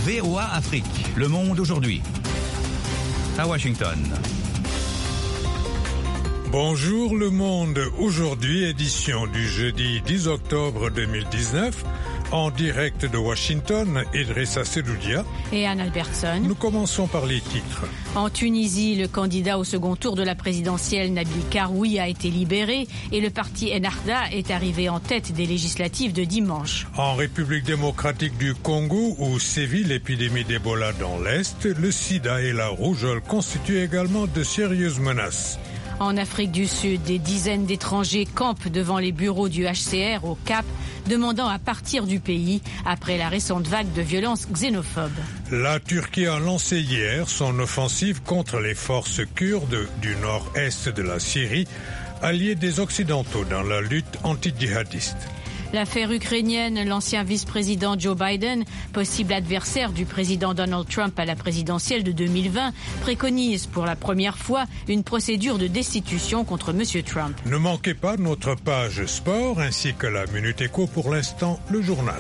VOA Afrique, le monde aujourd'hui. À Washington. Bonjour le monde, aujourd'hui édition du jeudi 10 octobre 2019, en direct de Washington, Idrissa Seloudia et Anne Albertson. Nous commençons par les titres. En Tunisie, le candidat au second tour de la présidentielle Nabil Karoui a été libéré et le parti Ennahda est arrivé en tête des législatives de dimanche. En République démocratique du Congo, où sévit l'épidémie d'Ebola dans l'Est, le sida et la rougeole constituent également de sérieuses menaces. En Afrique du Sud, des dizaines d'étrangers campent devant les bureaux du HCR au Cap, demandant à partir du pays après la récente vague de violences xénophobes. La Turquie a lancé hier son offensive contre les forces kurdes du nord-est de la Syrie, alliées des Occidentaux dans la lutte anti-djihadiste. L'affaire ukrainienne, l'ancien vice-président Joe Biden, possible adversaire du président Donald Trump à la présidentielle de 2020, préconise pour la première fois une procédure de destitution contre M. Trump. Ne manquez pas notre page sport ainsi que la Minute Éco, pour l'instant le journal.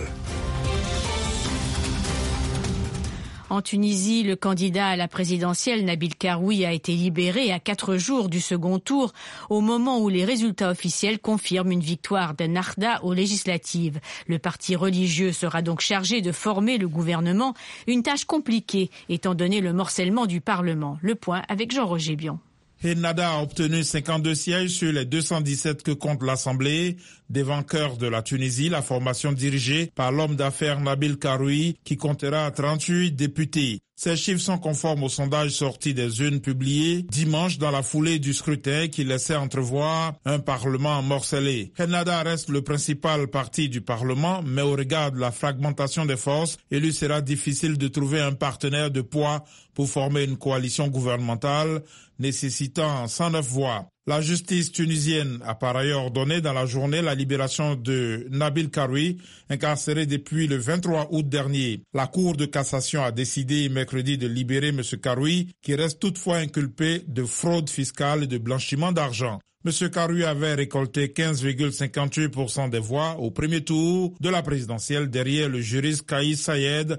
En Tunisie, le candidat à la présidentielle Nabil Karoui a été libéré à 4 jours du second tour, au moment où les résultats officiels confirment une victoire d'Ennahda aux législatives. Le parti religieux sera donc chargé de former le gouvernement, une tâche compliquée étant donné le morcellement du Parlement. Le point avec Jean-Roger Bion. Ennahda a obtenu 52 sièges sur les 217 que compte l'Assemblée. Des vainqueurs de la Tunisie, la formation dirigée par l'homme d'affaires Nabil Karoui, qui comptera 38 députés. Ces chiffres sont conformes aux sondages sortis des urnes publiés dimanche dans la foulée du scrutin qui laissait entrevoir un Parlement morcelé. Ennahda reste le principal parti du Parlement, mais au regard de la fragmentation des forces, il lui sera difficile de trouver un partenaire de poids pour former une coalition gouvernementale nécessitant 109 voix. La justice tunisienne a par ailleurs ordonné dans la journée la libération de Nabil Karoui, incarcéré depuis le 23 août dernier. La Cour de cassation a décidé mercredi de libérer M. Karoui, qui reste toutefois inculpé de fraude fiscale et de blanchiment d'argent. M. Karoui avait récolté 15,58% des voix au premier tour de la présidentielle derrière le juriste Kais Saied,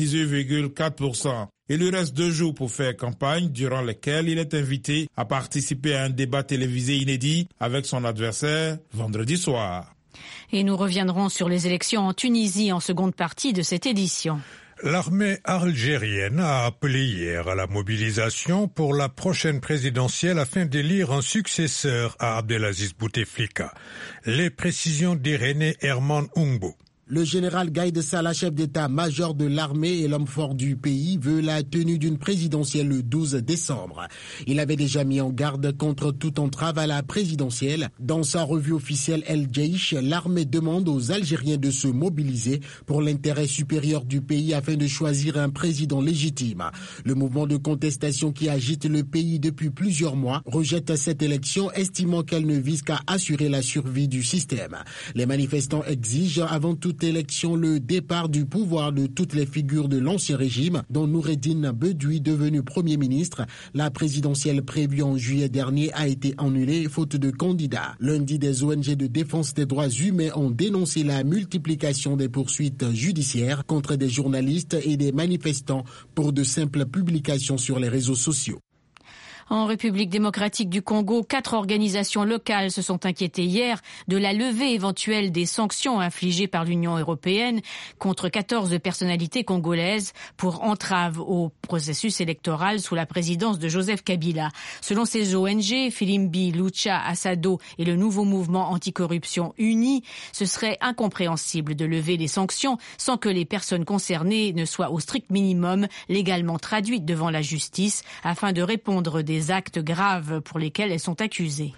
18,4%. Il lui reste 2 jours pour faire campagne, durant lesquels il est invité à participer à un débat télévisé inédit avec son adversaire vendredi soir. Et nous reviendrons sur les élections en Tunisie en seconde partie de cette édition. L'armée algérienne a appelé hier à la mobilisation pour la prochaine présidentielle afin d'élire un successeur à Abdelaziz Bouteflika. Les précisions d'Irénée Herman Oungbo. Le général Gaïd Salah, chef d'état-major de l'armée et l'homme fort du pays, veut la tenue d'une présidentielle le 12 décembre. Il avait déjà mis en garde contre toute entrave à la présidentielle. Dans sa revue officielle El Jaish, l'armée demande aux Algériens de se mobiliser pour l'intérêt supérieur du pays afin de choisir un président légitime. Le mouvement de contestation qui agite le pays depuis plusieurs mois rejette cette élection, estimant qu'elle ne vise qu'à assurer la survie du système. Les manifestants exigent avant toute élection le départ du pouvoir de toutes les figures de l'ancien régime, dont Noureddine Bedoui, devenu Premier ministre. La présidentielle prévue en juillet dernier a été annulée faute de candidats. Lundi, des ONG de défense des droits humains ont dénoncé la multiplication des poursuites judiciaires contre des journalistes et des manifestants pour de simples publications sur les réseaux sociaux. En République démocratique du Congo, 4 organisations locales se sont inquiétées hier de la levée éventuelle des sanctions infligées par l'Union européenne contre 14 personnalités congolaises pour entrave au processus électoral sous la présidence de Joseph Kabila. Selon ces ONG, Filimbi, Lucha, Assado et le nouveau mouvement anticorruption uni, ce serait incompréhensible de lever les sanctions sans que les personnes concernées ne soient au strict minimum légalement traduites devant la justice afin de répondre des actes graves pour lesquels elles sont accusées.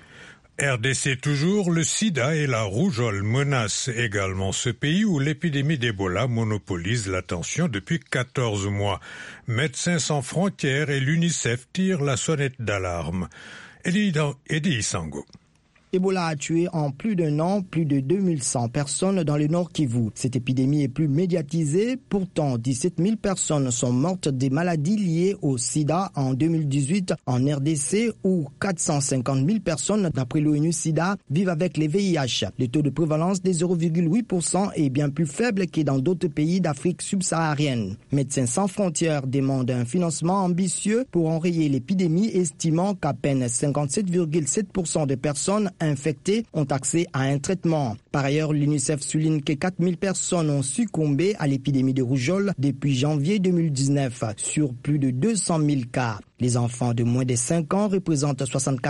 RDC toujours, le sida et la rougeole menacent également ce pays où l'épidémie d'Ebola monopolise l'attention depuis 14 mois. Médecins sans frontières et l'UNICEF tirent la sonnette d'alarme. Eddie Isango. Ebola a tué en plus d'un an plus de 2100 personnes dans le Nord Kivu. Cette épidémie est plus médiatisée. Pourtant, 17 000 personnes sont mortes des maladies liées au sida en 2018 en RDC, où 450 000 personnes, d'après l'ONU-SIDA, vivent avec les VIH. Le taux de prévalence des 0,8% est bien plus faible que dans d'autres pays d'Afrique subsaharienne. Médecins sans frontières demandent un financement ambitieux pour enrayer l'épidémie, estimant qu'à peine 57,7% de personnes infectés ont accès à un traitement. Par ailleurs, l'UNICEF souligne que 4000 personnes ont succombé à l'épidémie de rougeole depuis janvier 2019, sur plus de 200 000 cas. Les enfants de moins de 5 ans représentent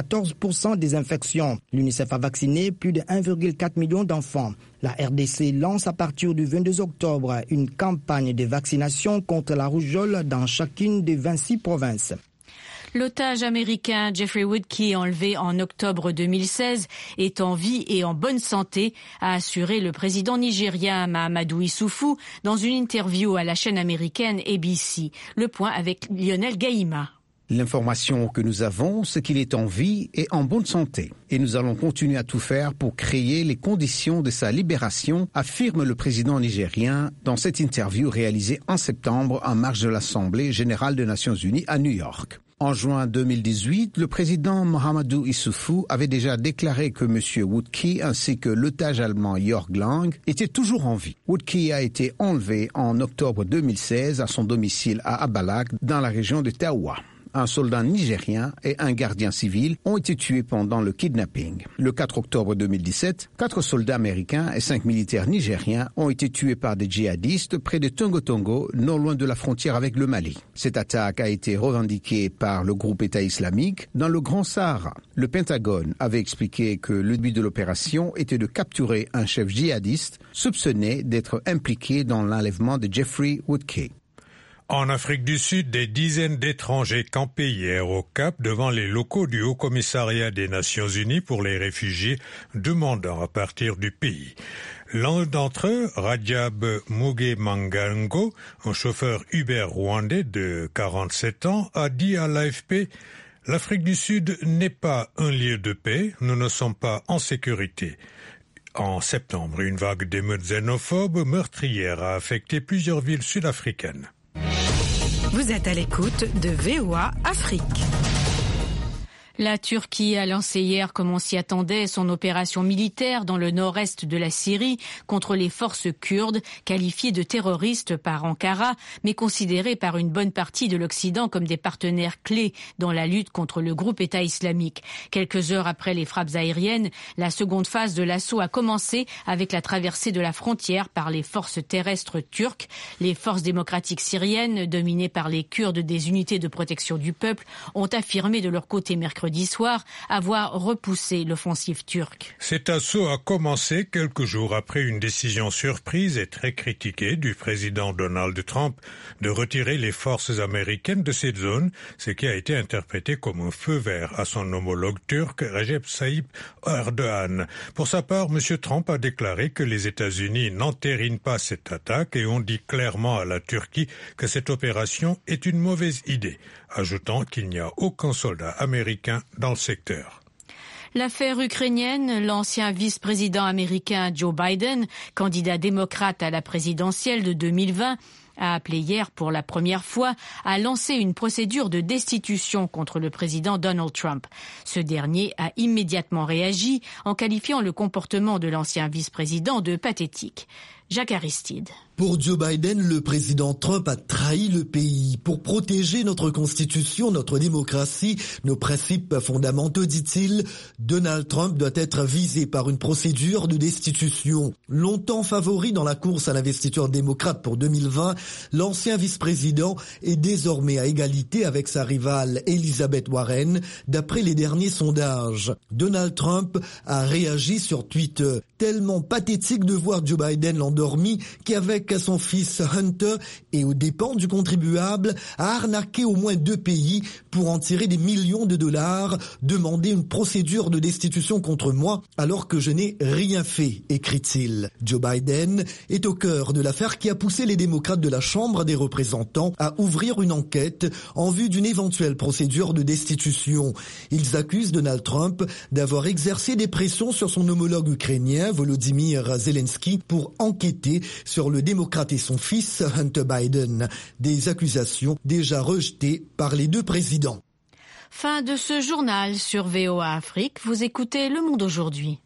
74% des infections. L'UNICEF a vacciné plus de 1,4 million d'enfants. La RDC lance à partir du 22 octobre une campagne de vaccination contre la rougeole dans chacune des 26 provinces. L'otage américain Jeffrey Woodkey, enlevé en octobre 2016, est en vie et en bonne santé, a assuré le président nigérien Mahamadou Issoufou dans une interview à la chaîne américaine ABC. Le point avec Lionel Gaïma. L'information que nous avons, c'est qu'il est en vie et en bonne santé. Et nous allons continuer à tout faire pour créer les conditions de sa libération, affirme le président nigérien dans cette interview réalisée en septembre en marge de l'Assemblée générale des Nations unies à New York. En juin 2018, le président Mahamadou Issoufou avait déjà déclaré que M. Woodkey ainsi que l'otage allemand Jörg Lang étaient toujours en vie. Woodkey a été enlevé en octobre 2016 à son domicile à Abalak, dans la région de Tawa. Un soldat nigérien et un gardien civil ont été tués pendant le kidnapping. Le 4 octobre 2017, 4 soldats américains et 5 militaires nigériens ont été tués par des djihadistes près de Tongo, non loin de la frontière avec le Mali. Cette attaque a été revendiquée par le groupe État islamique dans le Grand Sahara. Le Pentagone avait expliqué que le but de l'opération était de capturer un chef djihadiste soupçonné d'être impliqué dans l'enlèvement de Jeffrey Woodkey. En Afrique du Sud, des dizaines d'étrangers campaient hier au Cap devant les locaux du Haut-Commissariat des Nations Unies pour les réfugiés demandant à partir du pays. L'un d'entre eux, Rajab Mugemangango, un chauffeur Uber rwandais de 47 ans, a dit à l'AFP « L'Afrique du Sud n'est pas un lieu de paix, nous ne sommes pas en sécurité ». En septembre, une vague d'émeutes xénophobes meurtrières a affecté plusieurs villes sud-africaines. Vous êtes à l'écoute de VOA Afrique. La Turquie a lancé hier, comme on s'y attendait, son opération militaire dans le nord-est de la Syrie contre les forces kurdes, qualifiées de terroristes par Ankara, mais considérées par une bonne partie de l'Occident comme des partenaires clés dans la lutte contre le groupe État islamique. Quelques heures après les frappes aériennes, la seconde phase de l'assaut a commencé avec la traversée de la frontière par les forces terrestres turques. Les forces démocratiques syriennes, dominées par les Kurdes des unités de protection du peuple, ont affirmé de leur côté mercredi soir avoir repoussé l'offensive turque. Cet assaut a commencé quelques jours après une décision surprise et très critiquée du président Donald Trump de retirer les forces américaines de cette zone, ce qui a été interprété comme un feu vert à son homologue turc Recep Tayyip Erdogan. Pour sa part, M. Trump a déclaré que les États-Unis n'entérinent pas cette attaque et ont dit clairement à la Turquie que cette opération est une mauvaise idée, ajoutant qu'il n'y a aucun soldat américain dans le secteur. L'affaire ukrainienne, l'ancien vice-président américain Joe Biden, candidat démocrate à la présidentielle de 2020, a appelé hier pour la première fois à lancer une procédure de destitution contre le président Donald Trump. Ce dernier a immédiatement réagi en qualifiant le comportement de l'ancien vice-président de pathétique. Jacques Aristide. Pour Joe Biden, le président Trump a trahi le pays. Pour protéger notre constitution, notre démocratie, nos principes fondamentaux, dit-il, Donald Trump doit être visé par une procédure de destitution. Longtemps favori dans la course à l'investiture démocrate pour 2020, l'ancien vice-président est désormais à égalité avec sa rivale Elizabeth Warren, d'après les derniers sondages. Donald Trump a réagi sur Twitter. Tellement pathétique de voir Joe Biden l'an endormi qui, avec son fils Hunter et aux dépens du contribuable, a arnaqué au moins 2 pays pour en tirer des millions de dollars, demander une procédure de destitution contre moi alors que je n'ai rien fait, écrit-il. Joe Biden est au cœur de l'affaire qui a poussé les démocrates de la Chambre des représentants à ouvrir une enquête en vue d'une éventuelle procédure de destitution. Ils accusent Donald Trump d'avoir exercé des pressions sur son homologue ukrainien, Volodymyr Zelensky, pour enquêter sur le démocrate et son fils, Hunter Biden. Des accusations déjà rejetées par les 2 présidents. Fin de ce journal sur VOA Afrique. Vous écoutez Le Monde aujourd'hui.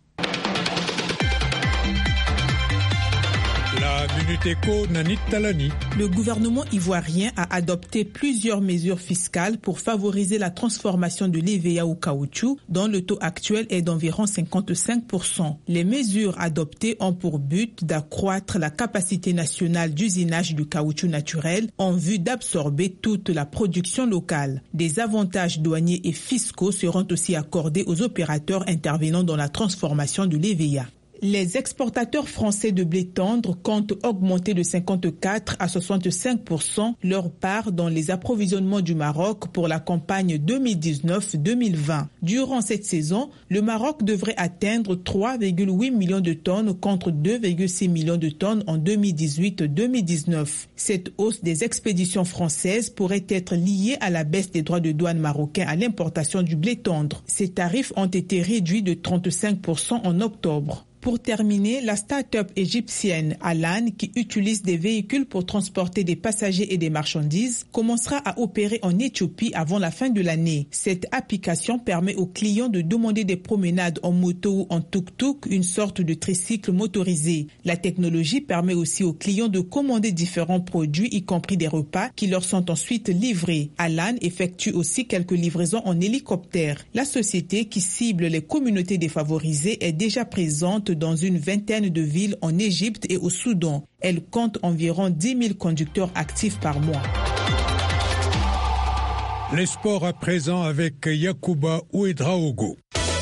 La Minute Éco, Nanit Talani. Le gouvernement ivoirien a adopté plusieurs mesures fiscales pour favoriser la transformation de l'EVA au caoutchouc, dont le taux actuel est d'environ 55%. Les mesures adoptées ont pour but d'accroître la capacité nationale d'usinage du caoutchouc naturel en vue d'absorber toute la production locale. Des avantages douaniers et fiscaux seront aussi accordés aux opérateurs intervenant dans la transformation de l'EVA. Les exportateurs français de blé tendre comptent augmenter de 54 à 65% leur part dans les approvisionnements du Maroc pour la campagne 2019-2020. Durant cette saison, le Maroc devrait atteindre 3,8 millions de tonnes contre 2,6 millions de tonnes en 2018-2019. Cette hausse des expéditions françaises pourrait être liée à la baisse des droits de douane marocains à l'importation du blé tendre. Ces tarifs ont été réduits de 35% en octobre. Pour terminer, la start-up égyptienne Alan, qui utilise des véhicules pour transporter des passagers et des marchandises, commencera à opérer en Éthiopie avant la fin de l'année. Cette application permet aux clients de demander des promenades en moto ou en tuk-tuk, une sorte de tricycle motorisé. La technologie permet aussi aux clients de commander différents produits, y compris des repas, qui leur sont ensuite livrés. Alan effectue aussi quelques livraisons en hélicoptère. La société, qui cible les communautés défavorisées, est déjà présente dans une vingtaine de villes en Égypte et au Soudan. Elle compte environ 10 000 conducteurs actifs par mois. Les sports à présent avec Yacouba Ouedraogo.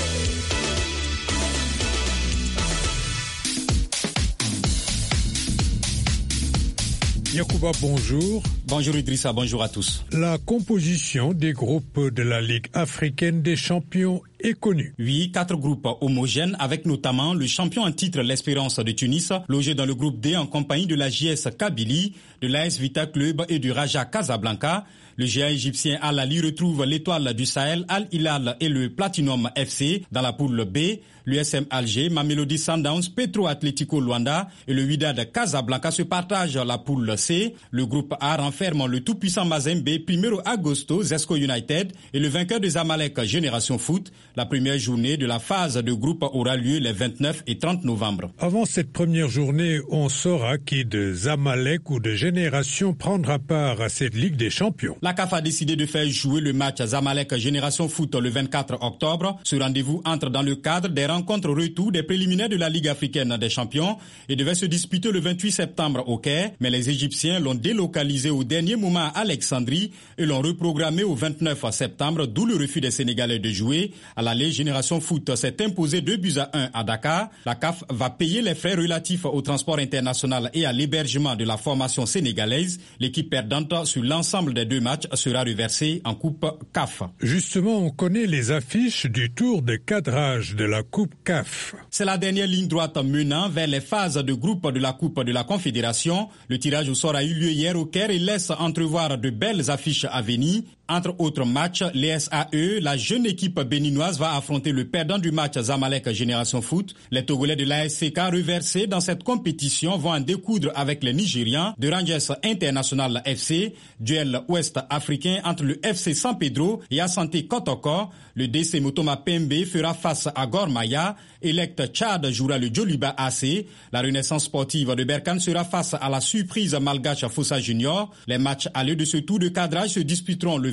Yacouba, bonjour. Bonjour Idrissa, bonjour à tous. La composition des groupes de la Ligue africaine des champions est connue. Oui, 4 groupes homogènes avec notamment le champion en titre l'Espérance de Tunis, logé dans le groupe D en compagnie de la JS Kabylie, de l'AS Vita Club et du Raja Casablanca. Le géant égyptien Al Ahly retrouve l'étoile du Sahel, Al Hilal et le Platinum FC dans la poule B. L'USM Alger, Mamelodi Sundowns, Petro Atlético Luanda et le Wydad Casablanca se partagent la poule C. Le groupe A renferme le tout-puissant Mazembe, Primero Agosto, Zesco United et le vainqueur des Zamalek Génération Foot. La première journée de la phase de groupe aura lieu les 29 et 30 novembre. Avant cette première journée, on saura qui de Zamalek ou de Génération prendra part à cette Ligue des Champions. La CAF a décidé de faire jouer le match Zamalek Génération Foot le 24 octobre. Ce rendez-vous entre dans le cadre des rencontres retour des préliminaires de la Ligue africaine des champions et devait se disputer le 28 septembre au Caire. Mais les Égyptiens l'ont délocalisé au dernier moment à Alexandrie et l'ont reprogrammé au 29 septembre, d'où le refus des Sénégalais de jouer. À l'aller, Génération Foot s'est imposé 2-1 à Dakar. La CAF va payer les frais relatifs au transport international et à l'hébergement de la formation sénégalaise. L'équipe perdante sur l'ensemble des 2 matchs sera reversée en Coupe CAF. Justement, on connaît les affiches du tour de cadrage de la Coupe CAF. C'est la dernière ligne droite menant vers les phases de groupe de la Coupe de la Confédération. Le tirage au sort a eu lieu hier au Caire et laisse entrevoir de belles affiches à venir. Entre autres matchs, l'ESAE, la jeune équipe béninoise, va affronter le perdant du match Zamalek Génération Foot. Les Togolais de l'ASCK reversés dans cette compétition vont en découdre avec les Nigérians de Rangers International FC. Duel ouest-africain entre le FC San Pedro et Asante Kotoko. Le DC Motoma Pembe fera face à Gor Mahia. Elect Tchad jouera le Djoliba AC. La Renaissance sportive de Berkane sera face à la surprise malgache Fossa Junior. Les matchs allés de ce tour de cadrage se disputeront le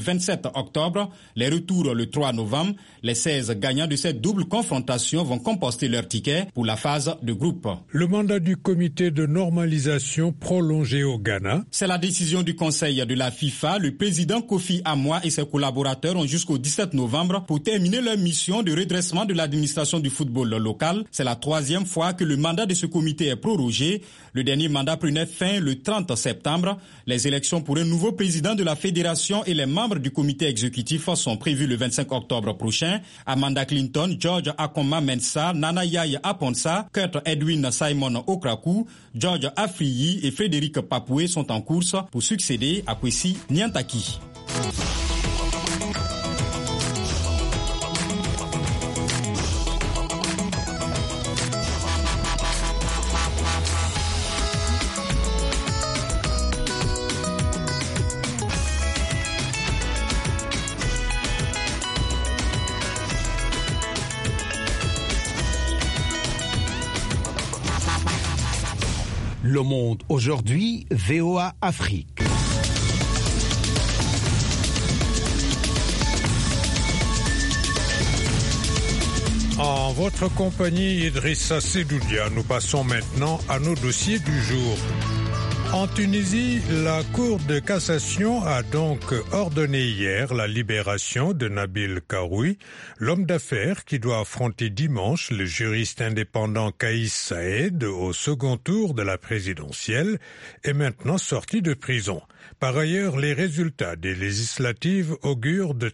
27 octobre, les retours le 3 novembre. Les 16 gagnants de cette double confrontation vont composter leur ticket pour la phase de groupe. Le mandat du comité de normalisation prolongé au Ghana. C'est la décision du Conseil de la FIFA. Le président Kofi Amwa et ses collaborateurs ont jusqu'au 17 novembre pour terminer leur mission de redressement de l'administration du football local. C'est la 3e fois que le mandat de ce comité est prorogé. Le dernier mandat prenait fin le 30 septembre. Les élections pour un nouveau président de la fédération et les membres du comité exécutif sont prévues le 25 octobre prochain. Amanda Clinton, George Akoma Mensah, Nana Yaya Aponsa, Kurt Edwin Simon Okraku, George Afriyi et Frédéric Papoué sont en course pour succéder à Kwesi Nyantaki. Le Monde aujourd'hui, VOA Afrique. En votre compagnie, Idrissa Sedoudia, nous passons maintenant à nos dossiers du jour. En Tunisie, la Cour de cassation a donc ordonné hier la libération de Nabil Karoui, l'homme d'affaires qui doit affronter dimanche le juriste indépendant Kais Saïed au second tour de la présidentielle, est maintenant sorti de prison. Par ailleurs, les résultats des législatives augurent de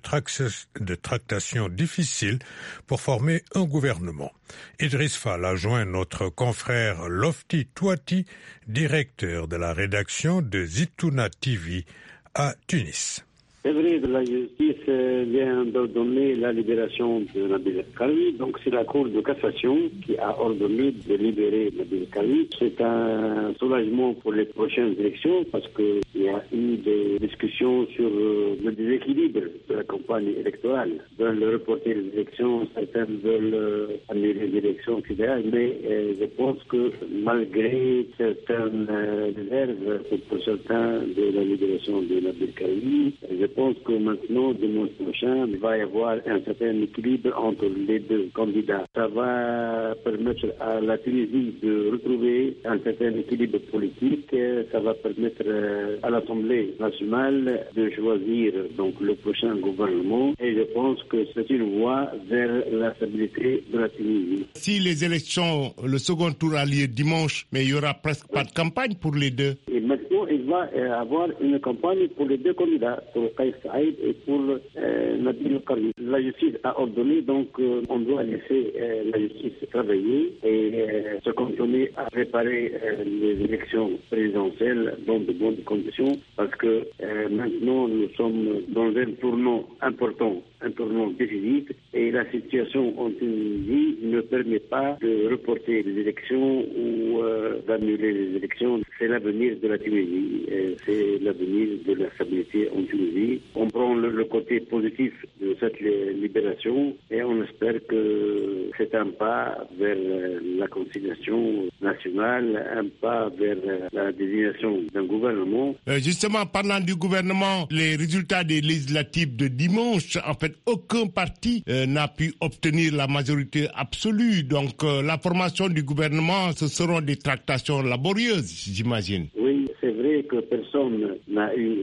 tractations difficiles pour former un gouvernement. Idriss Fall a joint notre confrère Lofti Touati, directeur de la rédaction de Zitouna TV à Tunis. C'est vrai, la justice vient d'ordonner la libération de Nabil Karoui. Donc c'est la Cour de cassation qui a ordonné de libérer Nabil Karoui. C'est un soulagement pour les prochaines élections parce qu'il y a eu des discussions sur le déséquilibre de la campagne électorale. Ils veulent reporter les élections, certains veulent annuler les élections, etc. Mais je pense que malgré certaines réserves pour certains de la libération de Nabil Karoui, je pense que maintenant, dimanche prochain, il va y avoir un certain équilibre entre les deux candidats. Ça va permettre à la Tunisie de retrouver un certain équilibre politique. Ça va permettre à l'Assemblée nationale de choisir donc le prochain gouvernement. Et je pense que c'est une voie vers la stabilité de la Tunisie. Si les élections, le second tour a lieu dimanche, mais il n'y aura presque pas de campagne pour les deux. Et maintenant, il va avoir une campagne pour les deux candidats, pour Kais Saïed et pour Nabil Karoui. La justice a ordonné, donc on doit laisser la justice travailler et se cantonner à préparer les élections présidentielles dans de bonnes conditions parce que maintenant nous sommes dans un tournant important, un tournant décisif et la situation en Tunisie ne permet pas de reporter les élections ou d'annuler les élections. C'est l'avenir de la Tunisie, c'est l'avenir de la stabilité en Tunisie. On prend le côté positif de cette libération et on espère que c'est un pas vers la conciliation nationale, un pas vers la désignation d'un gouvernement. Justement, parlant du gouvernement, les résultats des législatives de dimanche, en fait, aucun parti n'a pu obtenir la majorité absolue. Donc, la formation du gouvernement, ce seront des tractations laborieuses, j'imagine. Oui, c'est vrai que personne n'a eu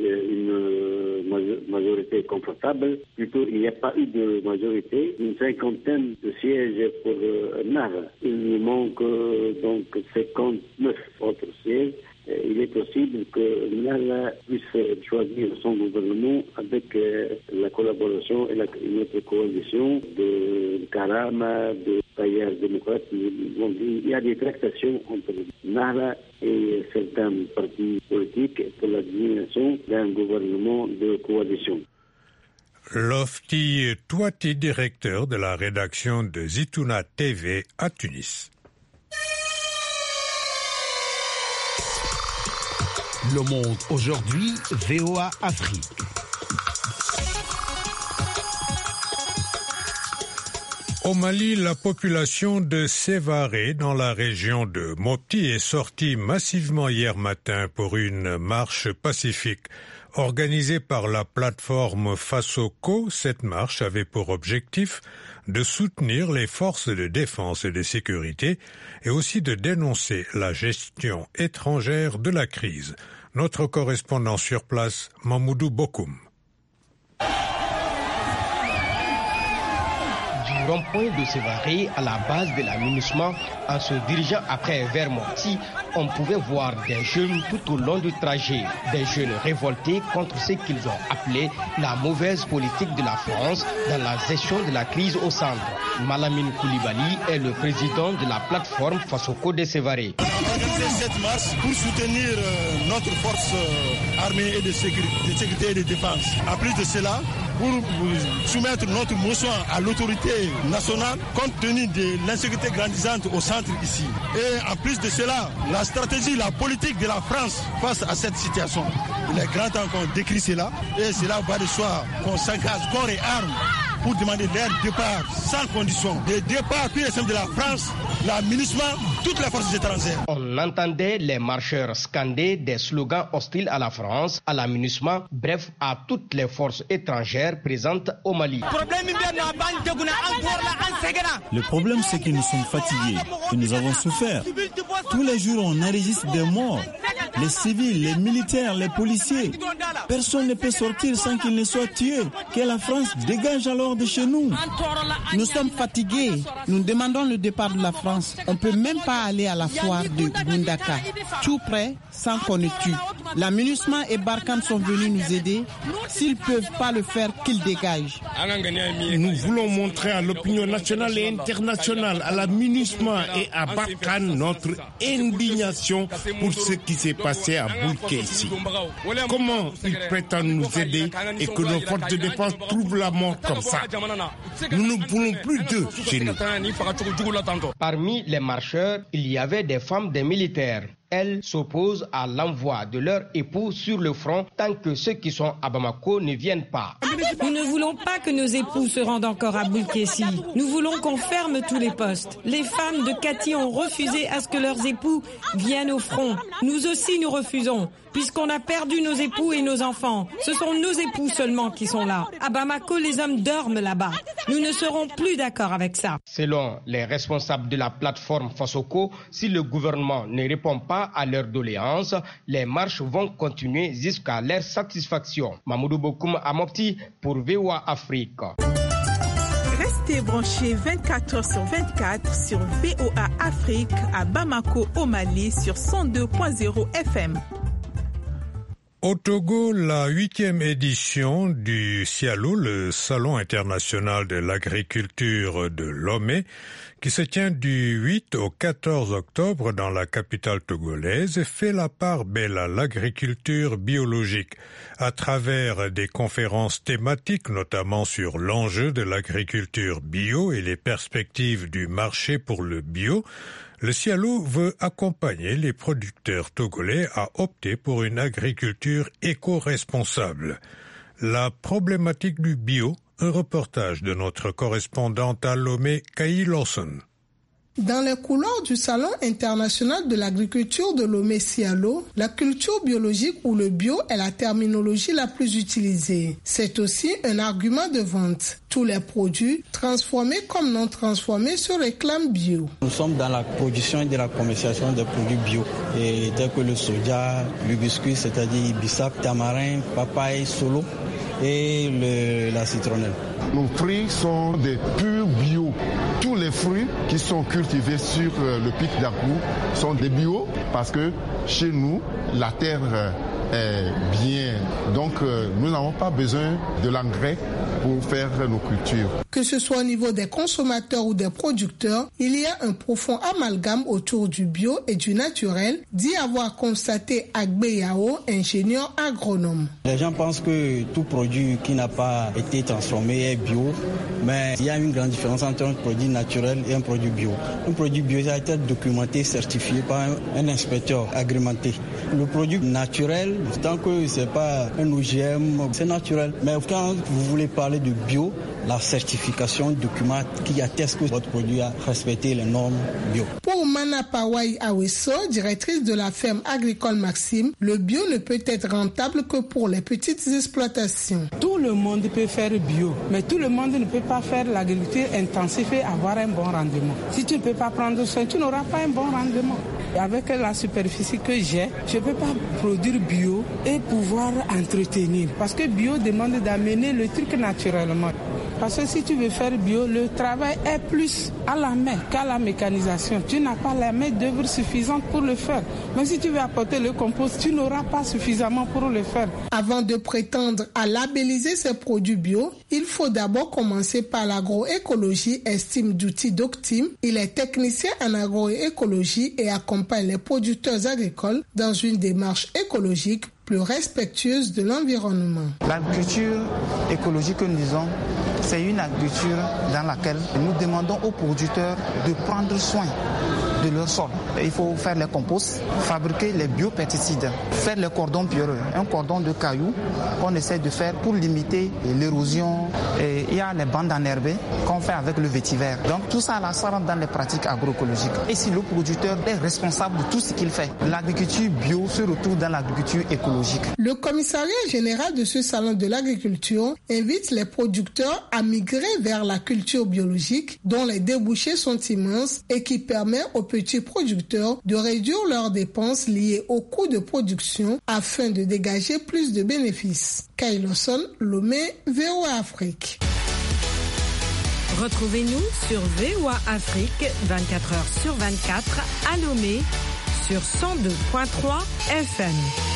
une majorité confortable. Plutôt, il n'y a pas eu de majorité. Une cinquantaine de sièges pour Nara. Il nous manque donc 59 autres sièges. Il est possible que Nara puisse choisir son gouvernement avec la collaboration et notre coalition de Karama, de Taïar démocrate. Il y a des tractations entre Nara et certains partis politiques pour la désignation d'un gouvernement de coalition. Lofti Touati, directeur de la rédaction de Zitouna TV à Tunis. Le Monde aujourd'hui, VOA Afrique. Au Mali, la population de Sévaré, dans la région de Mopti, est sortie massivement hier matin pour une marche pacifique. Organisée par la plateforme Fasoko, cette marche avait pour objectif de soutenir les forces de défense et de sécurité et aussi de dénoncer la gestion étrangère de la crise. Notre correspondant sur place, Mamoudou Bokoum. Du rond-point de Sévaré à la base de la MINUSMA, en se dirigeant après vers Mopti, on pouvait voir des jeunes tout au long du trajet, des jeunes révoltés contre ce qu'ils ont appelé la mauvaise politique de la France dans la gestion de la crise au centre. Malamine Koulibaly est le président de la plateforme Fasoko de Sévaré. On a organisé cette marche pour soutenir notre force armée et de sécurité et de défense. En plus de cela, pour soumettre notre motion à l'autorité nationale compte tenu de l'insécurité grandissante au centre ici. Et en plus de cela, la stratégie, la politique de la France face à cette situation. Il est grand temps qu'on décrit cela et cela va de soi qu'on s'engage corps et armes pour demander leur départ sans condition. Le départ pur et simple de la France, la MINUSMA, toutes les forces étrangères. On entendait les marcheurs scander des slogans hostiles à la France, à la MINUSMA, bref, à toutes les forces étrangères présentes au Mali. Le problème, c'est que nous sommes fatigués, que nous avons souffert. Tous les jours, on enregistre des morts. Les civils, les militaires, les policiers. Personne ne peut sortir sans qu'il ne soit tué. Que la France dégage alors de chez nous. Nous sommes fatigués. Nous demandons le départ de la France. On ne peut même pas aller à la foire de Bundaka. Tout prêt, sans qu'on ne tue. La MINUSMA et Barkhane sont venus nous aider. S'ils ne peuvent pas le faire, qu'ils dégagent. Nous voulons montrer à l'opinion nationale et internationale, à la MINUSMA et à Barkhane notre indignation pour ce qui s'est passé à Boulké ici. Comment ils prétendent nous aider et que nos forces de défense trouvent la mort comme ça? Nous ne voulons plus d'eux chez nous. Parmi les marcheurs, il y avait des femmes des militaires. Elles s'opposent à l'envoi de leurs époux sur le front tant que ceux qui sont à Bamako ne viennent pas. Nous ne voulons pas que nos époux se rendent encore à Boulkessi. Nous voulons qu'on ferme tous les postes. Les femmes de Kati ont refusé à ce que leurs époux viennent au front. Nous aussi nous refusons, puisqu'on a perdu nos époux et nos enfants. Ce sont nos époux seulement qui sont là. À Bamako, les hommes dorment là-bas. Nous ne serons plus d'accord avec ça. Selon les responsables de la plateforme Fasoko, si le gouvernement ne répond pas à leurs doléances, les marches vont continuer jusqu'à leur satisfaction. Mamoudou Bokoum à Mopti pour VOA Afrique. Restez branchés 24h/24 sur VOA Afrique à Bamako au Mali sur 102.0 FM. Au Togo, la 8e édition du Sialo, le Salon international de l'agriculture de Lomé, qui se tient du 8 au 14 octobre dans la capitale togolaise, fait la part belle à l'agriculture biologique. À travers des conférences thématiques, notamment sur l'enjeu de l'agriculture bio et les perspectives du marché pour le bio, le Sialo veut accompagner les producteurs togolais à opter pour une agriculture éco-responsable. La problématique du bio, un reportage de notre correspondante à Lomé, Kai Lawson. Dans les couloirs du Salon international de l'agriculture de Lomé-Sialo, la culture biologique ou le bio est la terminologie la plus utilisée. C'est aussi un argument de vente. Tous les produits, transformés comme non transformés, se réclament bio. Nous sommes dans la production et de la commercialisation des produits bio, et tels que le soja, le biscuit, c'est-à-dire bissap, tamarin, papaye, solo et la citronnelle. Nos fruits sont des purs bio. Tous les fruits qui sont cultivés sur le pic d'Akou sont des bio parce que chez nous, la terre est bien. Donc, nous n'avons pas besoin de l'engrais pour faire nos cultures. Que ce soit au niveau des consommateurs ou des producteurs, il y a un profond amalgame autour du bio et du naturel, dit avoir constaté Agbe Yao, ingénieur agronome. Les gens pensent que tout produit qui n'a pas été transformé est bio, mais il y a une grande différence entre un produit naturel et un produit bio. Un produit bio a été documenté, certifié par un inspecteur agrémenté. Le produit naturel Tant que c'est pas un OGM, c'est naturel. Mais quand vous voulez parler de bio, la certification, document qui atteste que votre produit a respecté les normes bio. Pour Mana Pawai Aweso, directrice de la ferme agricole Maxime, le bio ne peut être rentable que pour les petites exploitations. Tout le monde peut faire bio, mais tout le monde ne peut pas faire l'agriculture intensive et avoir un bon rendement. Si tu ne peux pas prendre soin, tu n'auras pas un bon rendement. Avec la superficie que j'ai, je ne peux pas produire bio et pouvoir entretenir. Parce que bio demande d'amener le truc naturellement. Parce que si tu veux faire bio, le travail est plus à la main qu'à la mécanisation. Tu n'as pas la main d'œuvre suffisante pour le faire. Mais si tu veux apporter le compost, tu n'auras pas suffisamment pour le faire. Avant de prétendre à labelliser ces produits bio, il faut d'abord commencer par l'agroécologie, estime d'outils Doctim. Il est technicien en agroécologie et accompagne les producteurs agricoles dans une démarche écologique plus respectueuse de l'environnement. L'agriculture écologique que nous disons, c'est une agriculture dans laquelle nous demandons aux producteurs de prendre soin de leur sol. Il faut faire les composts, fabriquer les biopesticides, faire les cordons pierreux, un cordon de cailloux qu'on essaie de faire pour limiter l'érosion. Et il y a les bandes enherbées qu'on fait avec le vétiver. Donc tout ça, là, ça rentre dans les pratiques agroécologiques. Et si le producteur est responsable de tout ce qu'il fait, l'agriculture bio se retrouve dans l'agriculture écologique. Le commissariat général de ce salon de l'agriculture invite les producteurs à migrer vers la culture biologique dont les débouchés sont immenses et qui permet aux petits producteurs de réduire leurs dépenses liées au coût de production afin de dégager plus de bénéfices. Kay Lawson, Lomé, VOA Afrique. Retrouvez-nous sur VOA Afrique 24h/24 à Lomé sur 102.3 FM.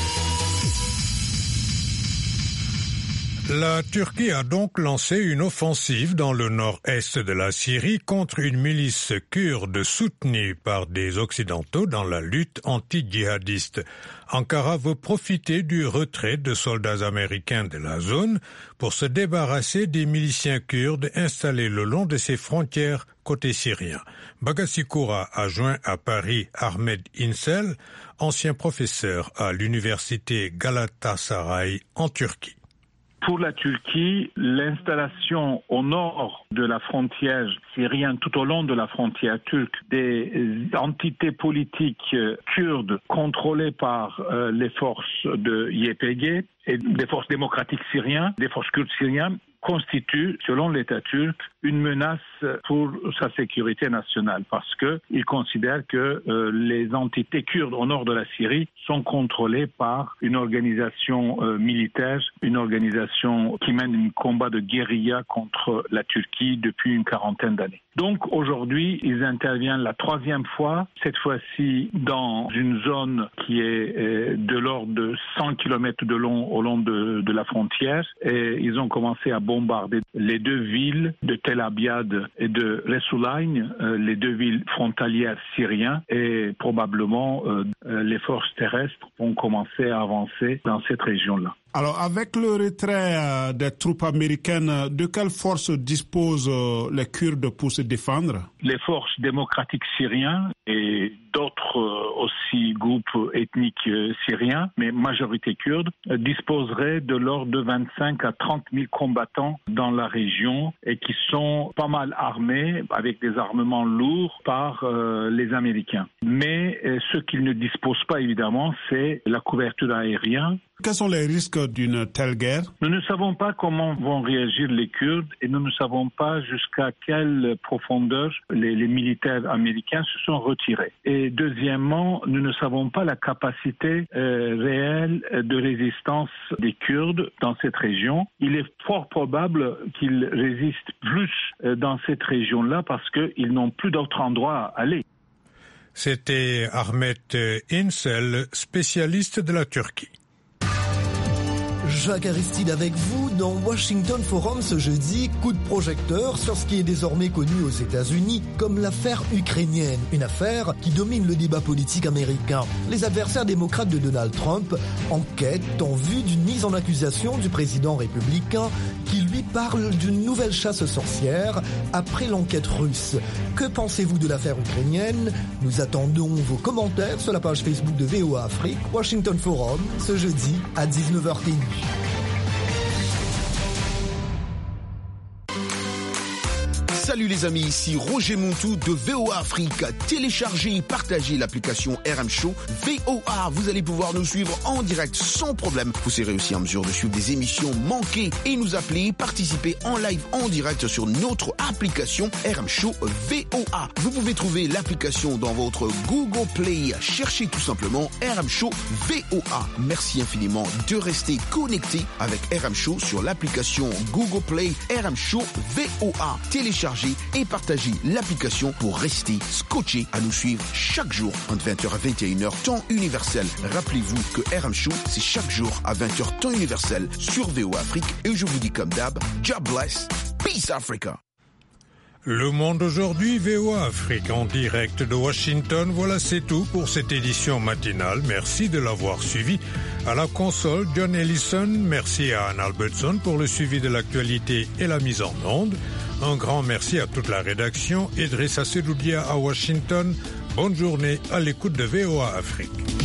La Turquie a donc lancé une offensive dans le nord-est de la Syrie contre une milice kurde soutenue par des Occidentaux dans la lutte anti-djihadiste. Ankara veut profiter du retrait de soldats américains de la zone pour se débarrasser des miliciens kurdes installés le long de ses frontières côté syrien. Bagasikoura a joint à Paris Ahmed İnsel, ancien professeur à l'université Galatasaray en Turquie. Pour la Turquie, l'installation au nord de la frontière syrienne, tout au long de la frontière turque, des entités politiques kurdes contrôlées par les forces de YPG et des forces démocratiques syriennes, des forces kurdes syriennes, constitue, selon l'État turc, une menace pour sa sécurité nationale parce qu'il considère que les entités kurdes au nord de la Syrie sont contrôlées par une organisation militaire, une organisation qui mène un combat de guérilla contre la Turquie depuis une quarantaine d'années. Donc aujourd'hui, ils interviennent la troisième fois, cette fois-ci dans une zone qui est de l'ordre de 100 km de long au long de la frontière et ils ont commencé à bombarder les deux villes de Tel Abyad et de Resulayn, les deux villes frontalières syriennes et probablement les forces terrestres vont commencer à avancer dans cette région-là. Alors, avec le retrait des troupes américaines, de quelles forces disposent les Kurdes pour se défendre? Les forces démocratiques syriennes et d'autres aussi groupes ethniques syriens, mais majorité kurde, disposeraient de l'ordre de 25 à 30 000 combattants dans la région et qui sont pas mal armés avec des armements lourds par les Américains. Mais ce qu'ils ne disposent pas évidemment, c'est la couverture aérienne. Quels sont les risques d'une telle guerre? Nous ne savons pas comment vont réagir les Kurdes et nous ne savons pas jusqu'à quelle profondeur les militaires américains se sont retirés. Et deuxièmement, nous ne savons pas la capacité réelle de résistance des Kurdes dans cette région. Il est fort probable qu'ils résistent plus dans cette région-là parce qu'ils n'ont plus d'autre endroit à aller. C'était Ahmed İnsel, spécialiste de la Turquie. Jacques Aristide avec vous dans Washington Forum ce jeudi, coup de projecteur sur ce qui est désormais connu aux États-Unis comme l'affaire ukrainienne, une affaire qui domine le débat politique américain. Les adversaires démocrates de Donald Trump enquêtent en vue d'une mise en accusation du président républicain qui lui parle d'une nouvelle chasse aux sorcières après l'enquête russe. Que pensez-vous de l'affaire ukrainienne? Nous attendons vos commentaires sur la page Facebook de VOA Afrique, Washington Forum, ce jeudi à 19h30. Salut les amis, ici Roger Montou de VOA Afrique. Téléchargez et partagez l'application RM Show VOA. Vous allez pouvoir nous suivre en direct sans problème. Vous serez aussi en mesure de suivre des émissions manquées et nous appeler, participer en live en direct sur notre application RM Show VOA. Vous pouvez trouver l'application dans votre Google Play. Cherchez tout simplement RM Show VOA. Merci infiniment de rester connecté avec RM Show sur l'application Google Play RM Show VOA. Téléchargez et partagez l'application pour rester scotché à nous suivre chaque jour entre 20h à 21h temps universel. Rappelez-vous que RM Show, c'est chaque jour à 20h temps universel sur VOA Afrique. Et je vous dis comme d'hab, God bless, peace Africa. Le Monde aujourd'hui, VOA Afrique en direct de Washington. Voilà, c'est tout pour cette édition matinale. Merci de l'avoir suivi. À la console, John Ellison. Merci à Anne Albertson pour le suivi de l'actualité et la mise en onde. Un grand merci à toute la rédaction. Idrissa Sedoudia à Washington. Bonne journée à l'écoute de VOA Afrique.